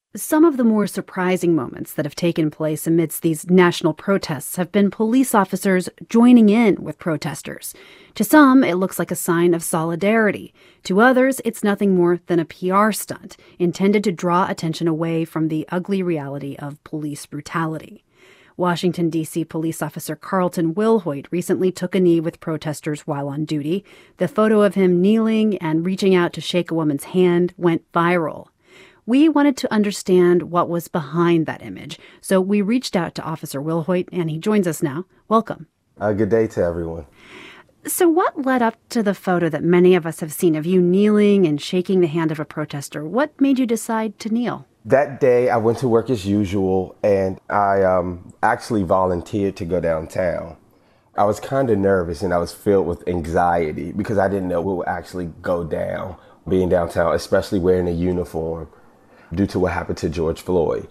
Some of the more surprising moments that have taken place amidst these national protests have been police officers joining in with protesters. To some, it looks like a sign of solidarity. To others, it's nothing more than a PR stunt intended to draw attention away from the ugly reality of police brutality. Washington, D.C. police officer Carlton Wilhoit recently took a knee with protesters while on duty. The photo of him kneeling and reaching out to shake a woman's hand went viral. We wanted to understand what was behind that image, so we reached out to Officer Wilhoit, and he joins us now. Welcome. Good day to everyone. So what led up to the photo that many of us have seen of you kneeling and shaking the hand of a protester? What made you decide to kneel? That day, I went to work as usual, and I actually volunteered to go downtown. I was kind of nervous, and I was filled with anxiety because I didn't know what would actually go down being downtown, especially wearing a uniform, due to what happened to George Floyd.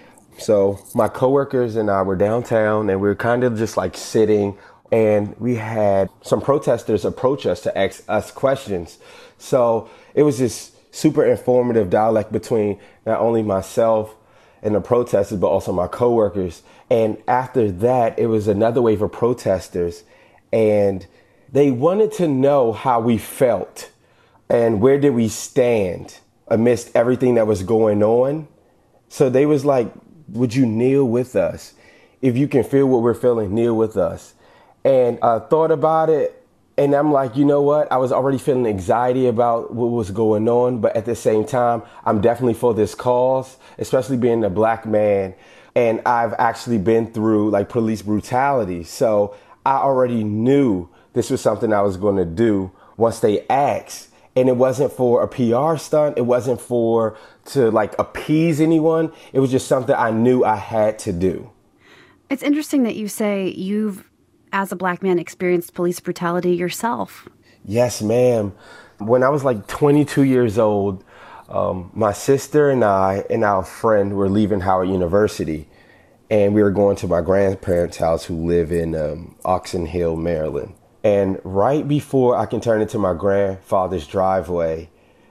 So my coworkers and I were downtown, and we were kind of just like sitting, and we had some protesters approach us to ask us questions. So it was this super informative dialogue between not only myself and the protesters, but also my coworkers. And after that, it was another wave of protesters, and they wanted to know how we felt and where did we stand amidst everything that was going on. So they was like, would you kneel with us? If you can feel what we're feeling, kneel with us. And I thought about it, and I'm like, you know what? I was already feeling anxiety about what was going on, but at the same time, I'm definitely for this cause, especially being a Black man. And I've actually been through like police brutality. So I already knew this was something I was going to do once they asked. And it wasn't for a PR stunt. It wasn't to like appease anyone. It was just something I knew I had to do. It's interesting that you say you've, as a Black man, experienced police brutality yourself. Yes, ma'am. When I was like 22 years old, my sister and I and our friend were leaving Howard University, and we were going to my grandparents' house who live in Oxon Hill, Maryland. And right before I can turn into my grandfather's driveway,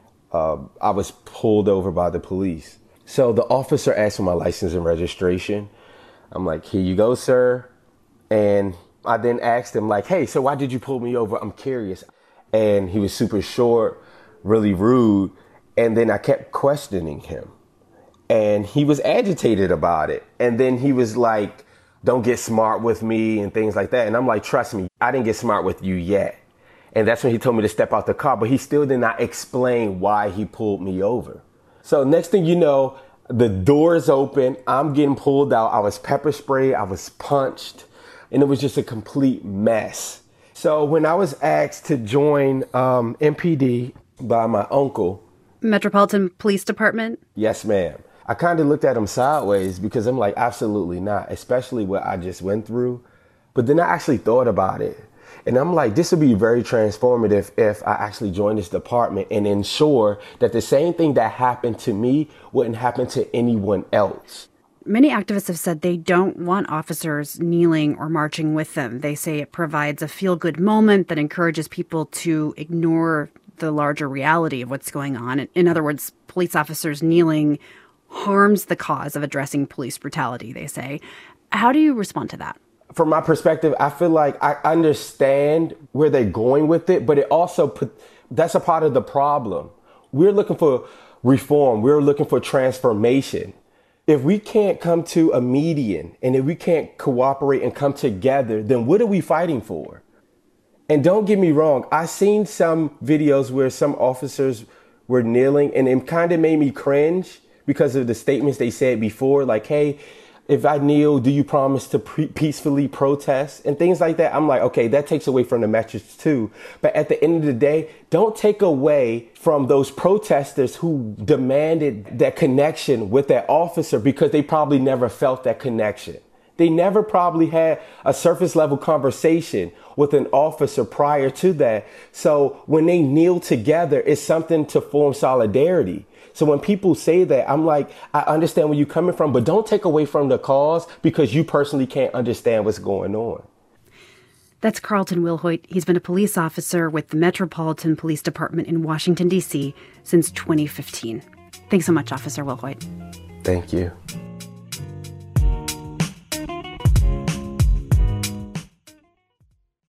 I was pulled over by the police. So the officer asked for my license and registration. I'm like, here you go, sir. And I then asked him like, hey, so why did you pull me over? I'm curious. And he was super short, really rude. And then I kept questioning him. And he was agitated about it. And then he was like, don't get smart with me and things like that. And I'm like, trust me, I didn't get smart with you yet. And that's when he told me to step out the car, but he still did not explain why he pulled me over. So next thing you know, the door is open. I'm getting pulled out. I was pepper sprayed. I was punched, and it was just a complete mess. So when I was asked to join MPD by my uncle. Metropolitan Police Department? Yes, ma'am. I kind of looked at him sideways because I'm like, absolutely not, especially what I just went through. But then I actually thought about it. And I'm like, this would be very transformative if I actually joined this department and ensure that the same thing that happened to me wouldn't happen to anyone else. Many activists have said they don't want officers kneeling or marching with them. They say it provides a feel-good moment that encourages people to ignore the larger reality of what's going on. In other words, police officers kneeling harms the cause of addressing police brutality, they say. How do you respond to that? From my perspective, I feel like I understand where they're going with it, but it also that's a part of the problem. We're looking for reform. We're looking for transformation. If we can't come to a median and if we can't cooperate and come together, then what are we fighting for? And don't get me wrong, I've seen some videos where some officers were kneeling and it kind of made me cringe because of the statements they said before, like, hey, if I kneel, do you promise to peacefully protest and things like that? I'm like, okay, that takes away from the message too. But at the end of the day, don't take away from those protesters who demanded that connection with that officer because they probably never felt that connection. They never probably had a surface level conversation with an officer prior to that. So when they kneel together, it's something to form solidarity. So when people say that, I'm like, I understand where you're coming from, but don't take away from the cause because you personally can't understand what's going on. That's Carlton Wilhoit. He's been a police officer with the Metropolitan Police Department in Washington, D.C. since 2015. Thanks so much, Officer Wilhoit. Thank you.